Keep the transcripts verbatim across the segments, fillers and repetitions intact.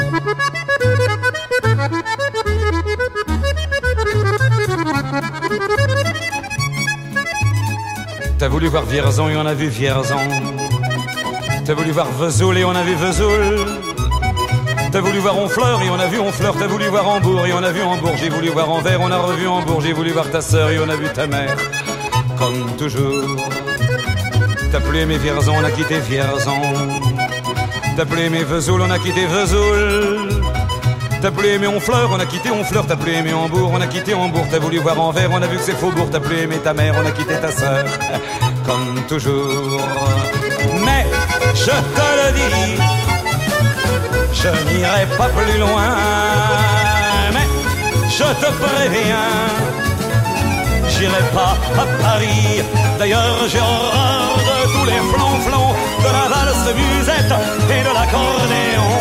T'as voulu voir Vierzon et on a vu Vierzon. T'as voulu voir Vesoul et on a vu Vesoul. T'as voulu voir Honfleur et on a vu Honfleur. T'as voulu voir Hambourg et on a vu Hambourg. J'ai voulu voir Anvers, on a revu Hambourg. J'ai voulu voir ta sœur et on a vu ta mère. Comme toujours. T'as plus aimé Vierzon, on a quitté Vierzon. T'as plus aimé Vesoul, on a quitté Vesoul. T'as plus aimé Honfleur, on a quitté Honfleur. T'as plus aimé Hambourg, on a quitté Hambourg. T'as voulu voir Anvers, on a vu que c'est Faubourg. T'as plus aimé ta mère, on a quitté ta sœur. Comme toujours. Mais je te le dis, je n'irai pas plus loin. Mais je te préviens, j'irai pas à Paris. D'ailleurs j'ai horreur de tous les flonflons, de la valse musette et de l'accordéon.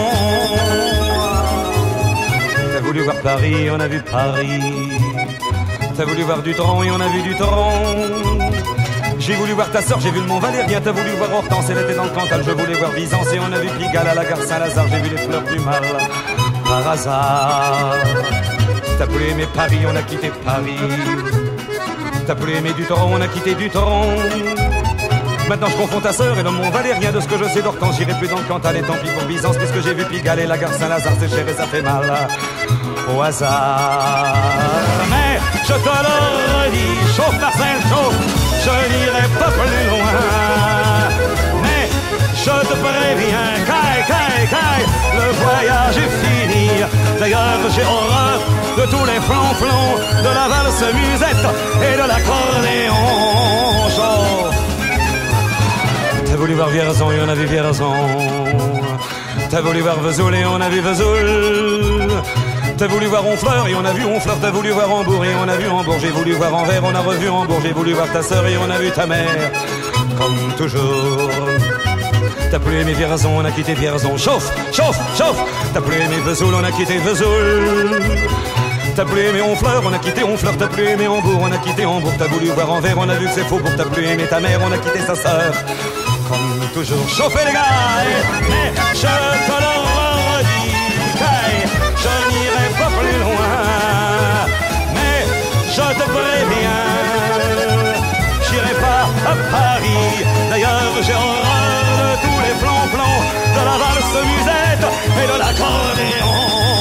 T'as voulu voir Paris, on a vu Paris. T'as voulu voir Dutron et on a vu Dutron. J'ai voulu voir ta sœur, j'ai vu le Mont Valérien. T'as voulu voir Hortense, elle était dans le Cantal. Je voulais voir Byzance et on a vu Pigalle à la gare Saint-Lazare. J'ai vu les fleurs du mal par hasard. T'as plus aimé Paris, on a quitté Paris. T'as plus aimé Dutron, on a quitté Dutron. Maintenant je confonds ta sœur et le Mont Valérien. De ce que je sais d'Hortense, j'irai plus dans le Cantal. Et tant pis pour Byzance, puisque j'ai vu Pigalle et la gare Saint-Lazare. C'est cher et ça fait mal au hasard. Mais je te le redis, chauffe Marcel, chauffe, je n'irai pas plus loin. Mais je te préviens, caille, caille, caille, le voyage est fini. D'ailleurs j'ai horreur de tous les flonflons, de la valse musette et de l'accordéon. Chauffe. T'as voulu voir Vierzon et on a vu Vierzon. T'as voulu voir Vesoul et on a vu Vesoul. T'as voulu voir Honfleur et on a vu Honfleur. T'as voulu voir Hambourg et on a vu Hambourg. J'ai voulu voir Anvers, on a revu Hambourg. J'ai voulu voir ta sœur et on a vu ta mère. Comme toujours. T'as plus aimé Vierzon, on a quitté Vierzon. Chauffe, chauffe, chauffe. T'as plus aimé Vesoul, on a quitté Vesoul. T'as plus aimé Honfleur, on a quitté Honfleur. T'as plus aimé Hambourg, on a quitté Hambourg. T'as voulu voir Anvers, on a vu que c'est faux. Pour t'as plus aimé ta mère, on a quitté sa sœur. Comme toujours. Chauffez les gars, mais je te le redis, je n'irai pas plus loin. Mais je te préviens, j'irai pas à Paris. D'ailleurs j'ai horreur de tous les plans-plans, de la valse musette et de l'accordéon.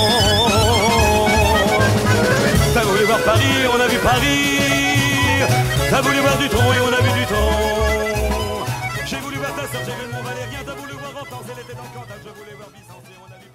T'as voulu voir Paris, on a vu Paris. T'as voulu voir Dutron et on a vu Dutron. J'ai voulu voir ta sœur, j'ai vu le Mont Valérien. T'as voulu voir Hortense, elle était dans le Cantal. Je voulais voir Byzance et on a vu